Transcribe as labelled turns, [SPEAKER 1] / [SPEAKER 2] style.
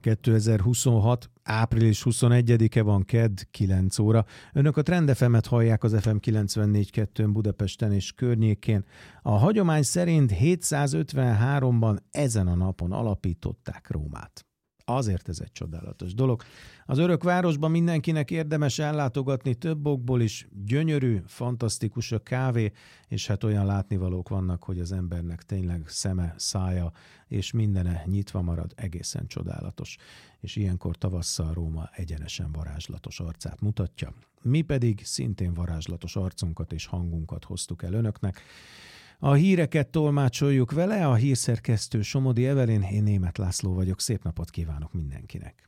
[SPEAKER 1] 2026. április 21-e van, kedd, 9 óra. Önök a Trend FM-et hallják az FM 94.2-n Budapesten és környékén. A hagyomány szerint 753-ban ezen a napon alapították Rómát. Azért ez egy csodálatos dolog. Az örök városban mindenkinek érdemes ellátogatni több okból is. Gyönyörű, fantasztikus a kávé, és hát olyan látnivalók vannak, hogy az embernek tényleg szeme, szája és mindene nyitva marad, egészen csodálatos. És ilyenkor tavasszal Róma egyenesen varázslatos arcát mutatja. Mi pedig szintén varázslatos arcunkat és hangunkat hoztuk el önöknek. A híreket tolmácsoljuk vele, a hírszerkesztő Somodi Evelyn, én Németh László vagyok, szép napot kívánok mindenkinek!